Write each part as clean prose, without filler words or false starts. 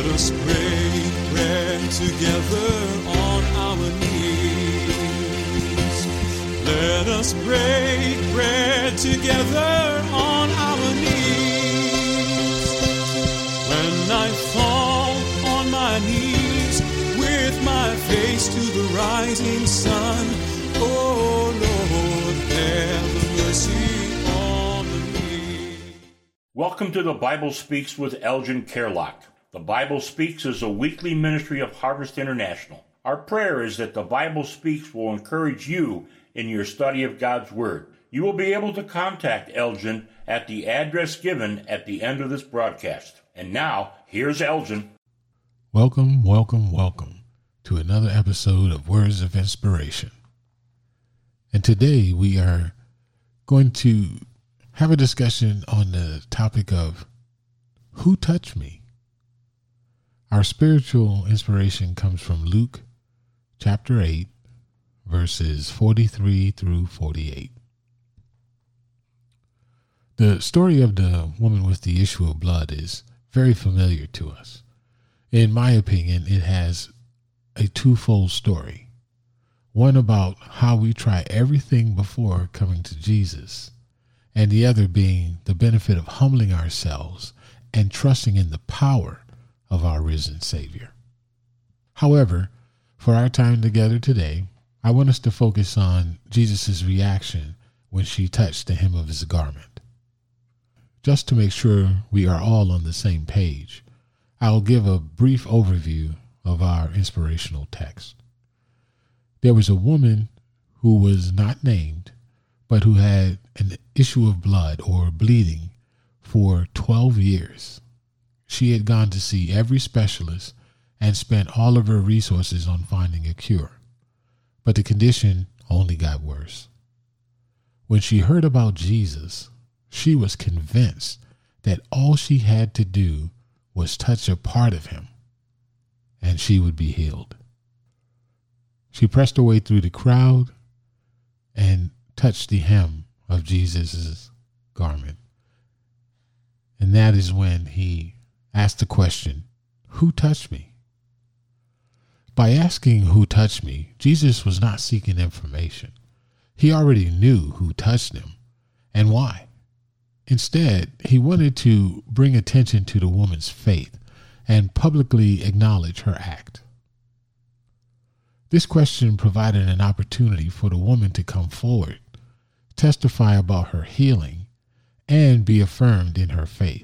us break bread together on our knees. Let us break bread together on our knees. When I fall on my knees with my face to the rising sun, oh Lord, have mercy on me. Welcome to the Bible Speaks with Elgin Kerlock. The Bible Speaks is a weekly ministry of Harvest International. Our prayer is that the Bible Speaks will encourage you in your study of God's Word. You will be able to contact Elgin at the address given at the end of this broadcast. And now, here's Elgin. Welcome to another episode of Words of Inspiration. And today we are going to have a discussion on the topic of who touched me. Our spiritual inspiration comes from Luke chapter 8, verses 43 through 48. The story of the woman with the issue of blood is very familiar to us. In my opinion, it has a twofold story. One about how we try everything before coming to Jesus, and the other being the benefit of humbling ourselves and trusting in the power of our risen Savior. However, for our time together today, I want us to focus on Jesus' reaction when she touched the hem of his garment. Just to make sure we are all on the same page, I'll give a brief overview of our inspirational text. There was a woman who was not named, but who had an issue of blood or bleeding for 12 years. She had gone to see every specialist and spent all of her resources on finding a cure. But the condition only got worse. When she heard about Jesus, she was convinced that all she had to do was touch a part of him, and she would be healed. She pressed her way through the crowd and touched the hem of Jesus' garment. And that is when he asked the question, who touched me? By asking who touched me, Jesus was not seeking information. He already knew who touched him and why. Instead, he wanted to bring attention to the woman's faith and publicly acknowledge her act. This question provided an opportunity for the woman to come forward, testify about her healing, and be affirmed in her faith.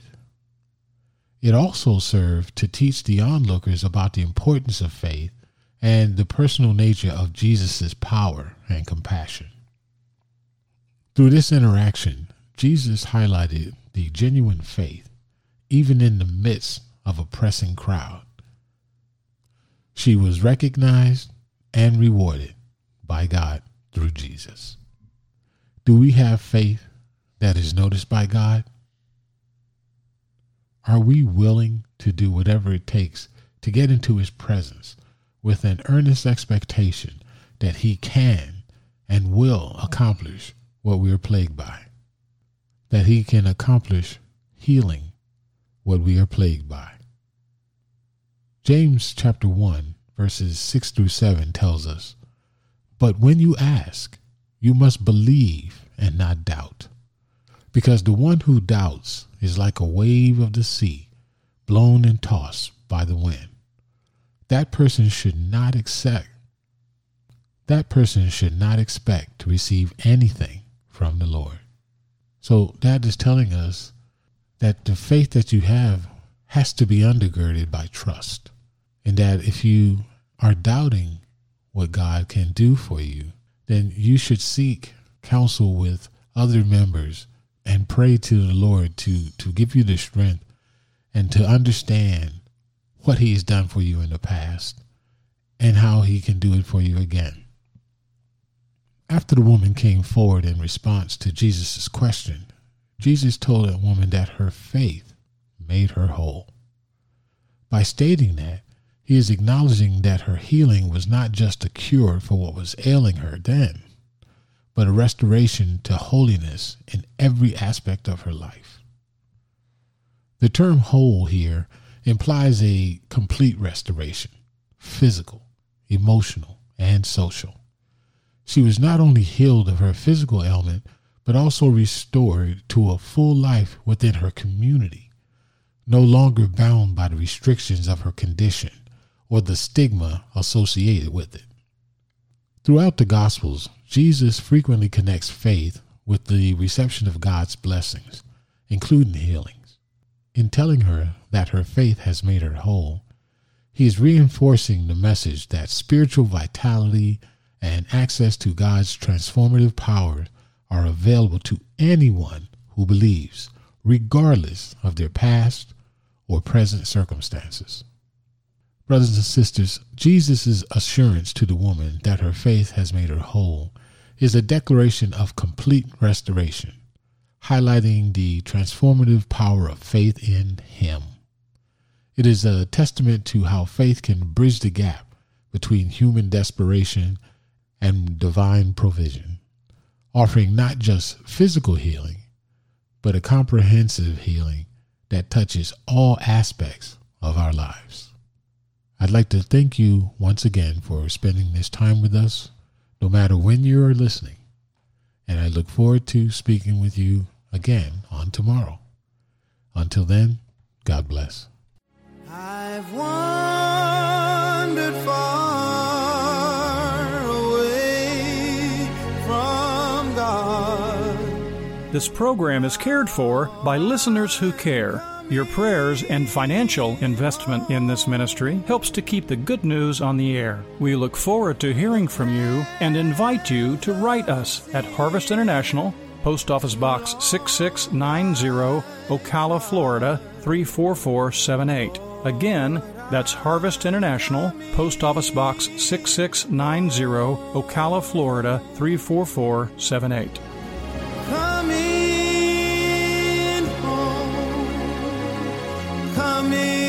It also served to teach the onlookers about the importance of faith and the personal nature of Jesus' power and compassion. Through this interaction, Jesus highlighted the genuine faith, even in the midst of a pressing crowd. She was recognized and rewarded by God through Jesus. Do we have faith that is noticed by God? Are we willing to do whatever it takes to get into his presence with an earnest expectation that he can and will accomplish what we are plagued by? That he can accomplish healing what we are plagued by? James chapter 1, verses 6 through 7 tells us, "But when you ask, you must believe and not doubt. Because the one who doubts is like a wave of the sea, blown and tossed by the wind. That person should not expect to receive anything from the Lord." So that is telling us that the faith that you have has to be undergirded by trust. And that if you are doubting what God can do for you, then you should seek counsel with other members and pray to the Lord to give you the strength and to understand what he has done for you in the past and how he can do it for you again. After the woman came forward in response to Jesus' question, Jesus told that woman that her faith made her whole. By stating that, he is acknowledging that her healing was not just a cure for what was ailing her then, but a restoration to holiness in every aspect of her life. The term whole here implies a complete restoration, physical, emotional, and social. She was not only healed of her physical ailment, but also restored to a full life within her community, no longer bound by the restrictions of her condition or the stigma associated with it. Throughout the Gospels, Jesus frequently connects faith with the reception of God's blessings, including healings. In telling her that her faith has made her whole, he is reinforcing the message that spiritual vitality and access to God's transformative power are available to anyone who believes, regardless of their past or present circumstances. Brothers and sisters, Jesus' assurance to the woman that her faith has made her whole is a declaration of complete restoration, highlighting the transformative power of faith in Him. It is a testament to how faith can bridge the gap between human desperation and divine provision, offering not just physical healing, but a comprehensive healing that touches all aspects of our lives. I'd like to thank you once again for spending this time with us, no matter when you are listening, and I look forward to speaking with you again on tomorrow. Until then, God bless. I've wandered far away from God. This program is cared for by listeners who care. Your prayers and financial investment in this ministry helps to keep the good news on the air. We look forward to hearing from you and invite you to write us at Harvest International, Post Office Box 6690, Ocala, Florida 34478. Again, that's Harvest International, Post Office Box 6690, Ocala, Florida 34478. Coming home, coming